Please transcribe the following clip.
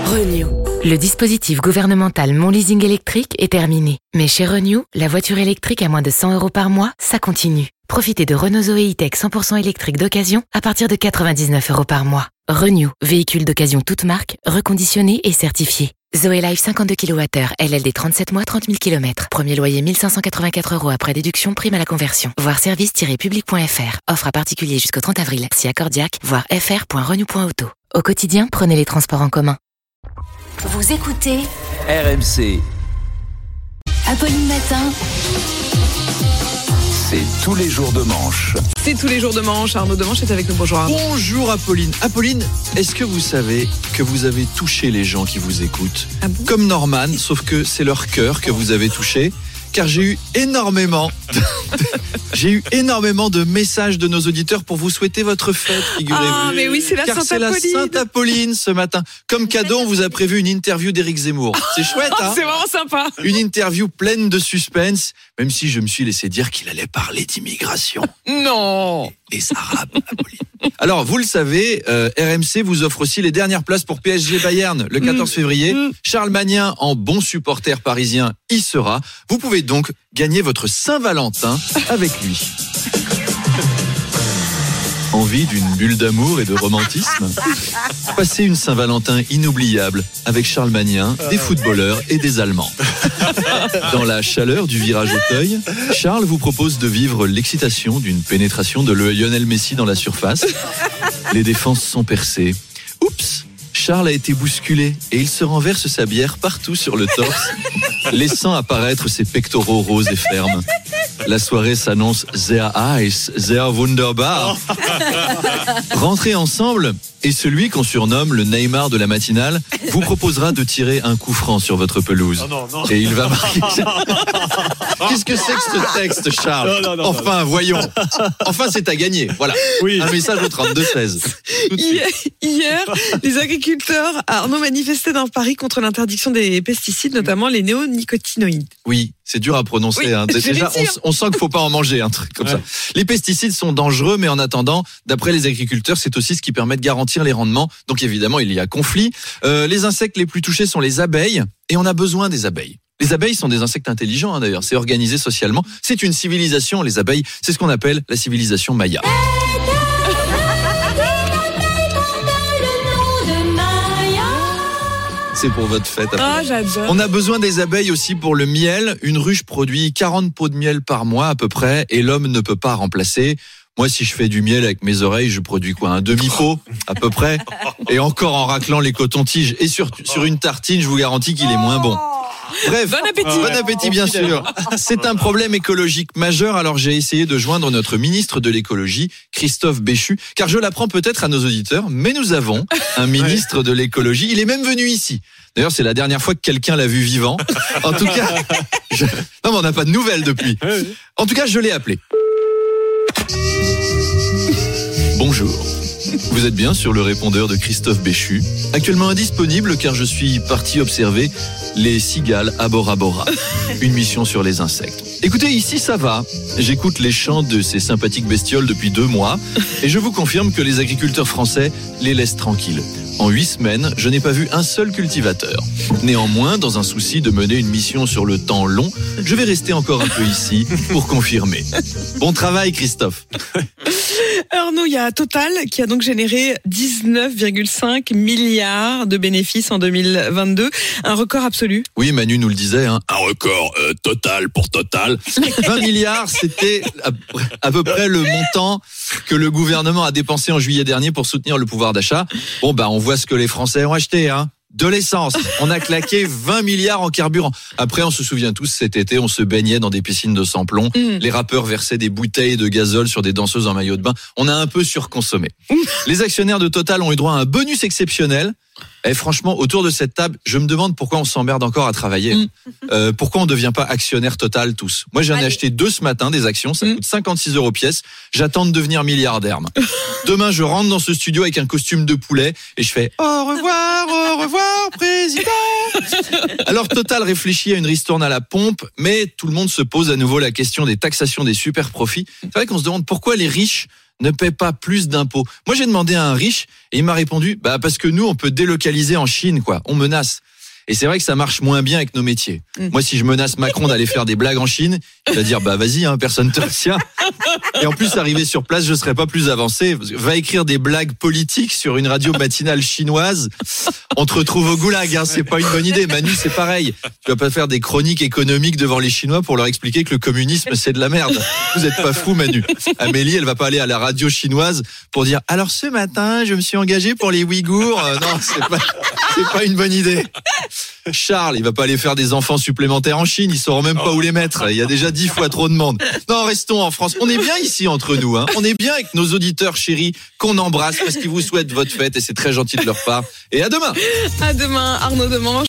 Renew. Le dispositif gouvernemental Mon Leasing électrique est terminé. Mais chez Renew, la voiture électrique à moins de 100 € par mois, ça continue. Profitez de Renault Zoé E-Tech 100% électrique d'occasion à partir de 99 € par mois. Renew, véhicule d'occasion toute marque, reconditionné et certifié. Zoé Life 52 kWh, LLD 37 mois, 30 000 km. Premier loyer 1 584 € après déduction, prime à la conversion. Voir service-public.fr. Offre à particulier jusqu'au 30 avril. Si accordiaque, voir fr.renew.auto. Au quotidien, prenez les transports en commun. Vous écoutez RMC. Apolline Matin. C'est tous les jours de manche. C'est tous les jours de manche. Arnaud Demanche est avec nous. Bonjour Arnaud. Bonjour Apolline. Apolline, est-ce que vous savez que vous avez touché les gens qui vous écoutent ? Ah bon ? Comme Norman, sauf que c'est leur cœur que vous avez touché. Car j'ai eu énormément de messages de nos auditeurs pour vous souhaiter votre fête, figurez-vous. Ah, mais oui, c'est la Car c'est Sainte-Apolline. la Sainte-Apolline ce matin. Comme cadeau, on vous a prévu une interview d'Éric Zemmour. C'est chouette, hein ? C'est vraiment sympa. Une interview pleine de suspense, même si je me suis laissé dire qu'il allait parler d'immigration. Non. Les Arabes, Apolline. Alors, vous le savez, RMC vous offre aussi les dernières places pour PSG Bayern le 14 février. Charles Magnin, en bon supporter parisien, y sera. Vous pouvez donc gagner votre Saint-Valentin avec lui. Envie d'une bulle d'amour et de romantisme ? Passez une Saint-Valentin inoubliable avec Charles Magnin, des footballeurs et des Allemands. Dans la chaleur du virage Auteuil, Charles vous propose de vivre l'excitation d'une pénétration de Lionel Messi dans la surface. Les défenses sont percées. Oups ! Charles a été bousculé et il se renverse sa bière partout sur le torse, laissant apparaître ses pectoraux roses et fermes. La soirée s'annonce sehr heiß, sehr wunderbar. Rentrez ensemble et celui qu'on surnomme le Neymar de la matinale vous proposera de tirer un coup franc sur votre pelouse. Et il va marquer... Qu'est-ce que c'est que ce texte, Charles ? Enfin, voyons. Enfin, c'est à gagner. Voilà. Oui. Un message au 32-16. Hier, les agriculteurs Arnaud manifestaient dans Paris contre l'interdiction des pesticides, notamment les néonicotinoïdes. Oui, c'est dur à prononcer. Oui, hein. Déjà, on sent qu'il ne faut pas en manger, un truc comme ça. Les pesticides sont dangereux, mais en attendant, d'après les agriculteurs, c'est aussi ce qui permet de garantir les rendements. Donc évidemment, il y a conflit. Les insectes les plus touchés sont les abeilles, et on a besoin des abeilles. Les abeilles sont des insectes intelligents, hein, d'ailleurs. C'est organisé socialement. C'est une civilisation, les abeilles. C'est ce qu'on appelle la civilisation Maya. C'est pour votre fête. Ah, j'adore. On a besoin des abeilles aussi pour le miel. Une ruche produit 40 pots de miel par mois à peu près, et l'homme ne peut pas remplacer. Moi, si je fais du miel avec mes oreilles, je produis quoi ? Un demi-pot, à peu près. Et encore en raclant les cotons-tiges. Et sur une tartine, je vous garantis qu'il est moins bon. Bref, bon appétit bien sûr. C'est un problème écologique majeur, alors j'ai essayé de joindre notre ministre de l'écologie, Christophe Béchu, car je l'apprends peut-être à nos auditeurs, mais nous avons un ministre de l'écologie, il est même venu ici. D'ailleurs, c'est la dernière fois que quelqu'un l'a vu vivant. En tout cas, non, mais on n'a pas de nouvelles depuis. En tout cas, je l'ai appelé. Bonjour. Vous êtes bien sur le répondeur de Christophe Béchu, actuellement indisponible car je suis parti observer les cigales à Bora Bora, une mission sur les insectes. Écoutez, ici ça va, j'écoute les chants de ces sympathiques bestioles depuis 2 mois et je vous confirme que les agriculteurs français les laissent tranquilles. En 8 semaines, je n'ai pas vu un seul cultivateur. Néanmoins, dans un souci de mener une mission sur le temps long, je vais rester encore un peu ici pour confirmer. Bon travail, Christophe. Arnaud, il y a Total qui a donc généré 19,5 milliards de bénéfices en 2022. Un record absolu. Oui, Manu nous le disait, hein. Un record total pour Total. 20 milliards, c'était à peu près le montant que le gouvernement a dépensé en juillet dernier pour soutenir le pouvoir d'achat. Bon, on voit ce que les Français ont acheté, hein. De l'essence. On a claqué 20 milliards en carburant. Après, on se souvient tous, cet été, on se baignait dans des piscines de sans-plomb. Les rappeurs versaient des bouteilles de gazole sur des danseuses en maillot de bain. On a un peu surconsommé. Les actionnaires de Total ont eu droit à un bonus exceptionnel. Et franchement, autour de cette table, je me demande pourquoi on s'emmerde encore à travailler. Pourquoi on ne devient pas actionnaire Total tous ? Moi, j'en ai acheté 2 ce matin, des actions. Ça coûte 56 € pièce. J'attends de devenir milliardaire. Demain, je rentre dans ce studio avec un costume de poulet et je fais au revoir, président. Alors, Total réfléchit à une ristourne à la pompe, mais tout le monde se pose à nouveau la question des taxations des super profits. C'est vrai qu'on se demande pourquoi les riches ne paient pas plus d'impôts. Moi, j'ai demandé à un riche et il m'a répondu, parce que nous, on peut délocaliser en Chine, quoi. On menace. Et c'est vrai que ça marche moins bien avec nos métiers. Moi, si je menace Macron d'aller faire des blagues en Chine, il va dire, vas-y, personne te retient. Et en plus, arrivé sur place, je serais pas plus avancé. Va écrire des blagues politiques sur une radio matinale chinoise. On te retrouve au goulag, c'est pas une bonne idée. Manu, c'est pareil. Tu vas pas faire des chroniques économiques devant les Chinois pour leur expliquer que le communisme, c'est de la merde. Vous êtes pas fou, Manu. Amélie, elle va pas aller à la radio chinoise pour dire, alors ce matin, je me suis engagé pour les Ouïghours. Non, c'est pas une bonne idée. Charles, il va pas aller faire des enfants supplémentaires en Chine, ils sauront même pas où les mettre. Il y a déjà 10 fois trop de monde. Non, restons en France. On est bien ici entre nous, On est bien avec nos auditeurs chéris qu'on embrasse parce qu'ils vous souhaitent votre fête et c'est très gentil de leur part. Et à demain. À demain, Arnaud Demanche.